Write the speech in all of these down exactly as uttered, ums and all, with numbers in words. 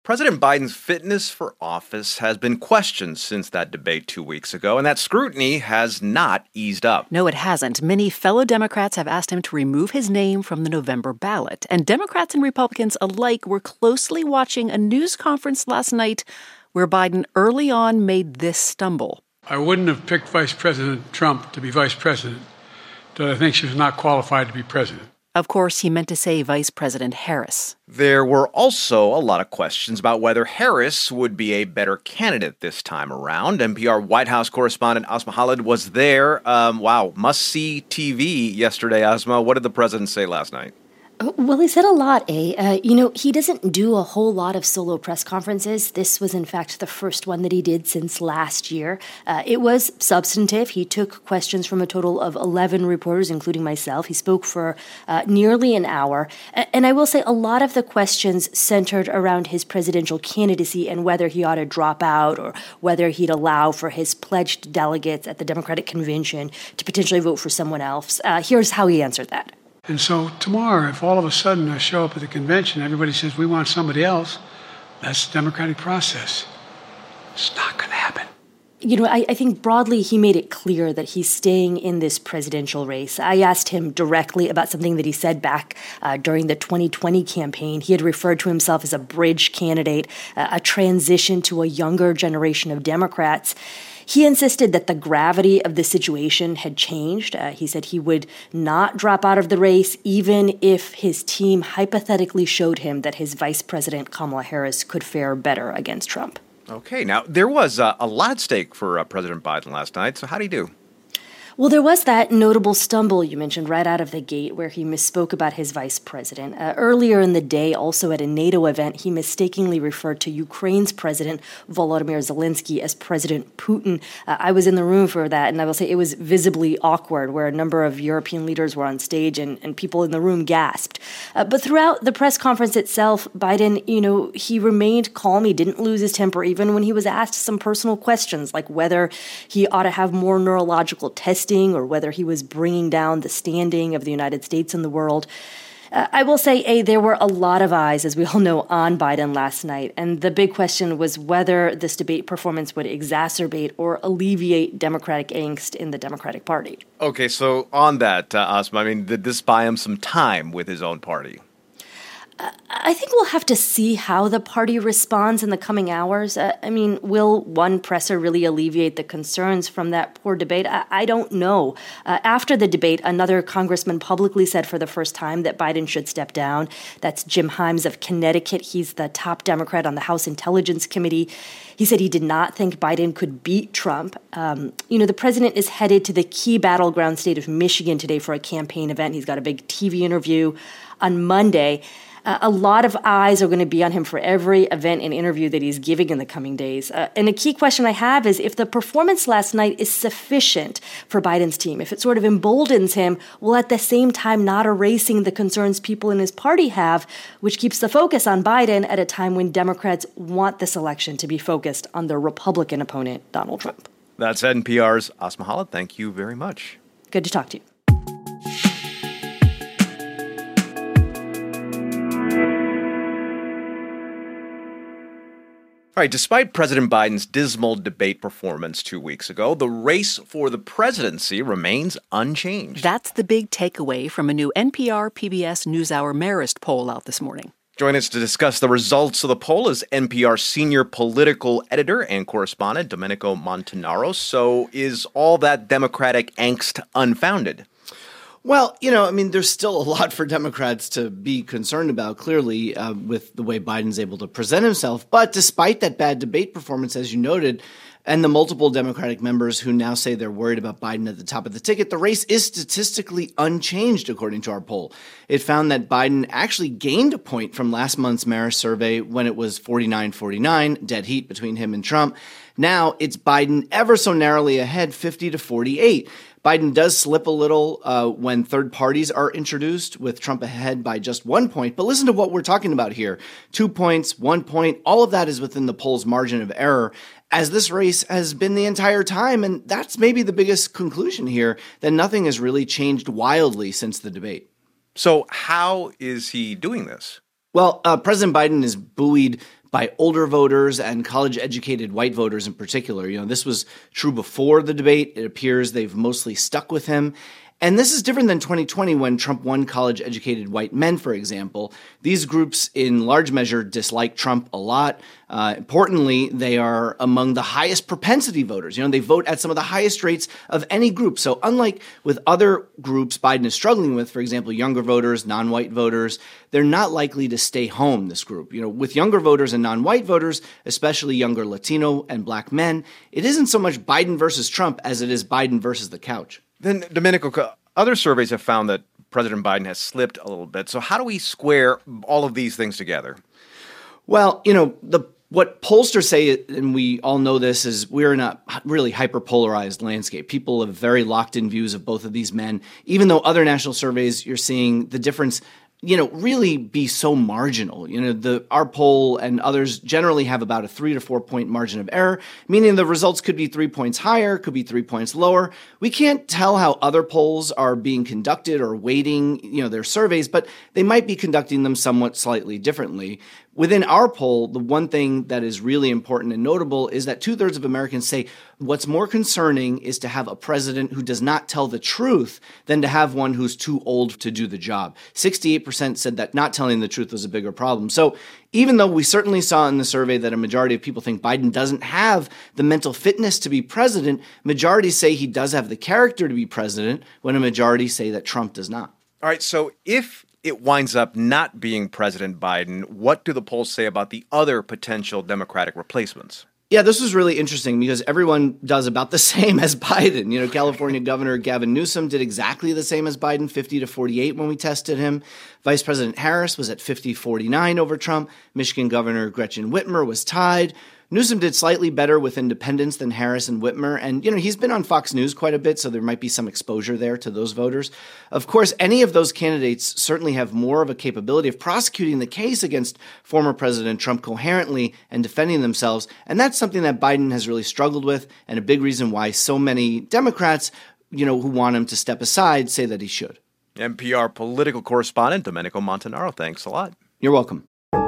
President Biden's fitness for office has been questioned since that debate two weeks ago, and that scrutiny has not eased up. No, it hasn't. Many fellow Democrats have asked him to remove his name from the November ballot. And Democrats and Republicans alike were closely watching a news conference last night where Biden early on made this stumble. I wouldn't have picked Vice President Trump to be vice president, but I think she was not qualified to be president. Of course, he meant to say Vice President Harris. There were also a lot of questions about whether Harris would be a better candidate this time around. N P R White House correspondent Asma Khalid was there. Um, wow, must-see T V yesterday, Asma. What did the president say last night? Well, he said a lot, eh? Uh, you know, he doesn't do a whole lot of solo press conferences. This was, in fact, the first one that he did since last year. Uh, it was substantive. He took questions from a total of eleven reporters, including myself. He spoke for uh, nearly an hour. And I will say a lot of the questions centered around his presidential candidacy and whether he ought to drop out or whether he'd allow for his pledged delegates at the Democratic convention to potentially vote for someone else. Uh, here's how he answered that. And so tomorrow, if all of a sudden I show up at the convention, everybody says, we want somebody else, that's the democratic process. It's not going to happen. You know, I, I think broadly he made it clear that he's staying in this presidential race. I asked him directly about something that he said back uh, during the twenty twenty campaign. He had referred to himself as a bridge candidate, uh, a transition to a younger generation of Democrats. He insisted that the gravity of the situation had changed. Uh, he said he would not drop out of the race even if his team hypothetically showed him that his Vice President Kamala Harris could fare better against Trump. Okay, now there was uh, a lot at stake for uh, President Biden last night, so how did he do? Well, there was that notable stumble you mentioned right out of the gate where he misspoke about his vice president. Uh, earlier in the day, also at a NATO event, he mistakenly referred to Ukraine's president, Volodymyr Zelensky, as President Putin. Uh, I was in the room for that, and I will say it was visibly awkward, where a number of European leaders were on stage and, and people in the room gasped. Uh, but throughout the press conference itself, Biden, you know, he remained calm. He didn't lose his temper, even when he was asked some personal questions, like whether he ought to have more neurological testing or whether he was bringing down the standing of the United States in the world. Uh, I will say, A, there were a lot of eyes, as we all know, on Biden last night. And the big question was whether this debate performance would exacerbate or alleviate Democratic angst in the Democratic Party. Okay, so on that, uh, Asma, I mean, did this buy him some time with his own party? I think we'll have to see how the party responds in the coming hours. Uh, I mean, will one presser really alleviate the concerns from that poor debate? I, I don't know. Uh, after the debate, another congressman publicly said for the first time that Biden should step down. That's Jim Himes of Connecticut. He's the top Democrat on the House Intelligence Committee. He said he did not think Biden could beat Trump. Um, you know, the president is headed to the key battleground state of Michigan today for a campaign event. He's got a big T V interview on Monday. Uh, a lot of eyes are going to be on him for every event and interview that he's giving in the coming days. Uh, and a key question I have is if the performance last night is sufficient for Biden's team, if it sort of emboldens him, while at the same time not erasing the concerns people in his party have, which keeps the focus on Biden at a time when Democrats want this election to be focused on their Republican opponent, Donald Trump. That's N P R's Asma Khalid. Thank you very much. Good to talk to you. All right, despite President Biden's dismal debate performance two weeks ago, the race for the presidency remains unchanged. That's the big takeaway from a new N P R P B S NewsHour Marist poll out this morning. Join us to discuss the results of the poll is N P R senior political editor and correspondent Domenico Montanaro. So is all that Democratic angst unfounded? Well, you know, I mean, there's still a lot for Democrats to be concerned about, clearly, uh, with the way Biden's able to present himself. But despite that bad debate performance, as you noted, and the multiple Democratic members who now say they're worried about Biden at the top of the ticket, the race is statistically unchanged, according to our poll. It found that Biden actually gained a point from last month's Marist survey when it was forty-nine forty-nine, dead heat between him and Trump. Now it's Biden ever so narrowly ahead, fifty to forty-eight. Biden does slip a little uh, when third parties are introduced, with Trump ahead by just one point. But listen to what we're talking about here. Two points, one point, all of that is within the poll's margin of error, as this race has been the entire time. And that's maybe the biggest conclusion here, that nothing has really changed wildly since the debate. So how is he doing this? Well, uh, President Biden is buoyed by older voters and college-educated white voters in particular. You know, this was true before the debate. It appears they've mostly stuck with him. And this is different than twenty twenty when Trump won college-educated white men, for example. These groups, in large measure, dislike Trump a lot. Uh, importantly, they are among the highest propensity voters. You know, they vote at some of the highest rates of any group. So unlike with other groups Biden is struggling with, for example, younger voters, non-white voters, they're not likely to stay home, this group. You know, with younger voters and non-white voters, especially younger Latino and black men, it isn't so much Biden versus Trump as it is Biden versus the couch. Then, Domenico, other surveys have found that President Biden has slipped a little bit. So how do we square all of these things together? Well, you know, the what pollsters say, and we all know this, is we're in a really hyper-polarized landscape. People have very locked-in views of both of these men. Even though other national surveys, you're seeing the difference, you know, really be so marginal. You know, the our poll and others generally have about a three to four point margin of error, meaning the results could be three points higher, could be three points lower. We can't tell how other polls are being conducted or weighting, you know, their surveys, but they might be conducting them somewhat slightly differently. Within our poll, the one thing that is really important and notable is that two-thirds of Americans say what's more concerning is to have a president who does not tell the truth than to have one who's too old to do the job. sixty-eight percent said that not telling the truth was a bigger problem. So even though we certainly saw in the survey that a majority of people think Biden doesn't have the mental fitness to be president, majorities say he does have the character to be president, when a majority say that Trump does not. All right, so if it winds up not being President Biden, what do the polls say about the other potential Democratic replacements? Yeah, this was really interesting because everyone does about the same as Biden. You know, California Governor Gavin Newsom did exactly the same as Biden, fifty to forty-eight when we tested him. Vice President Harris was at fifty forty-nine over Trump. Michigan Governor Gretchen Whitmer was tied. Newsom did slightly better with independents than Harris and Whitmer. And, you know, he's been on Fox News quite a bit, so there might be some exposure there to those voters. Of course, any of those candidates certainly have more of a capability of prosecuting the case against former President Trump coherently and defending themselves. And that's something that Biden has really struggled with, and a big reason why so many Democrats, you know, who want him to step aside say that he should. N P R political correspondent Domenico Montanaro, thanks a lot. You're welcome.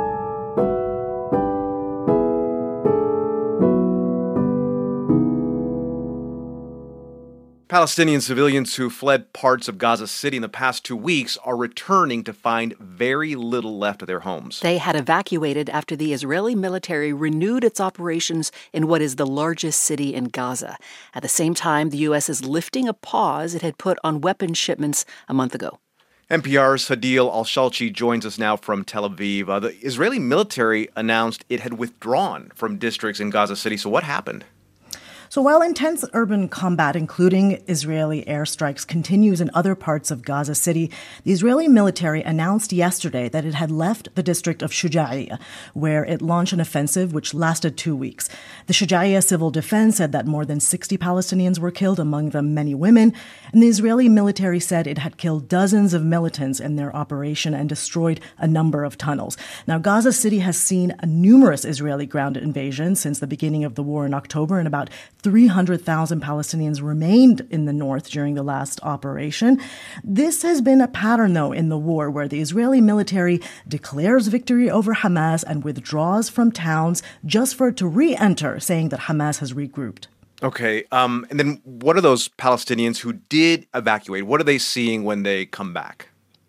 Palestinian civilians who fled parts of Gaza City in the past two weeks are returning to find very little left of their homes. They had evacuated after the Israeli military renewed its operations in what is the largest city in Gaza. At the same time, the U S is lifting a pause it had put on weapons shipments a month ago. N P R's Hadil Al-Shalchi joins us now from Tel Aviv. Uh, the Israeli military announced it had withdrawn from districts in Gaza City. So what happened? So while intense urban combat, including Israeli airstrikes, continues in other parts of Gaza City, the Israeli military announced yesterday that it had left the district of Shuja'iyya, where it launched an offensive which lasted two weeks. The Shuja'iyya Civil Defense said that more than sixty Palestinians were killed, among them many women, and the Israeli military said it had killed dozens of militants in their operation and destroyed a number of tunnels. Now, Gaza City has seen numerous Israeli ground invasions since the beginning of the war in October, and about three hundred thousand Palestinians remained in the north during the last operation. This has been a pattern, though, in the war, where the Israeli military declares victory over Hamas and withdraws from towns just for it to re-enter, saying that Hamas has regrouped. Okay, um, and then what are those Palestinians who did evacuate? What are they seeing when they come back?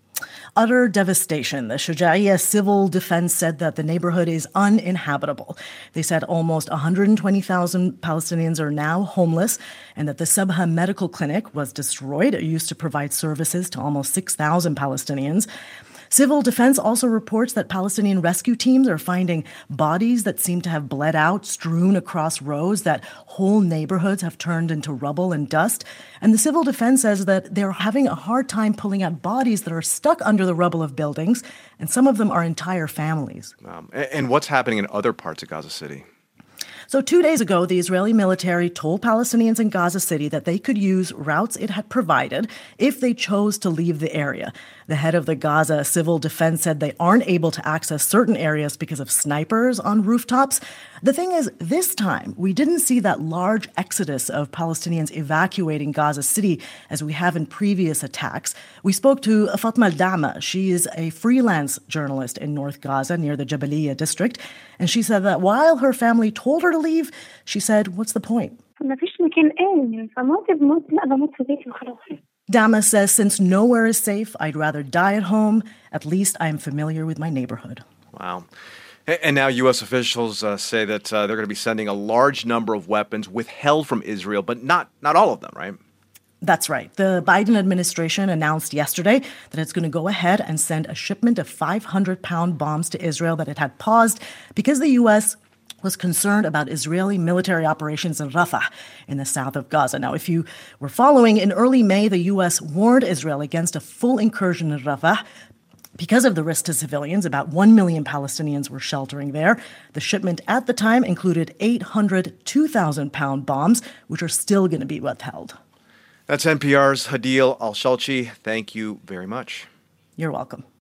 Utter devastation. The Shuja'iyya Civil Defense said that the neighborhood is uninhabitable. They said almost one hundred twenty thousand Palestinians are now homeless, and that the Sabha Medical Clinic was destroyed. It used to provide services to almost six thousand Palestinians. Civil Defense also reports that Palestinian rescue teams are finding bodies that seem to have bled out, strewn across roads, that whole neighborhoods have turned into rubble and dust. And the Civil Defense says that they're having a hard time pulling out bodies that are stuck under the rubble of buildings, and some of them are entire families. Um, and what's happening in other parts of Gaza City? So two days ago, the Israeli military told Palestinians in Gaza City that they could use routes it had provided if they chose to leave the area. The head of the Gaza Civil Defense said they aren't able to access certain areas because of snipers on rooftops. The thing is, this time, we didn't see that large exodus of Palestinians evacuating Gaza City as we have in previous attacks. We spoke to Fatma Al-Dama. She is a freelance journalist in North Gaza near the Jabaliyah district. And she said that while her family told her to leave, she said, what's the point? Dama says, since nowhere is safe, I'd rather die at home. At least I am familiar with my neighborhood. Wow. And now U S officials uh, say that uh, they're going to be sending a large number of weapons withheld from Israel, but not, not all of them, right? That's right. The Biden administration announced yesterday that it's going to go ahead and send a shipment of five hundred pound bombs to Israel that it had paused because the U S was concerned about Israeli military operations in Rafah in the south of Gaza. Now, if you were following, in early May, the U S warned Israel against a full incursion in Rafah. Because of the risk to civilians, about one million Palestinians were sheltering there. The shipment at the time included eight hundred two thousand pound bombs, which are still going to be withheld. That's N P R's Hadeel Al-Shalchi. Thank you very much. You're welcome.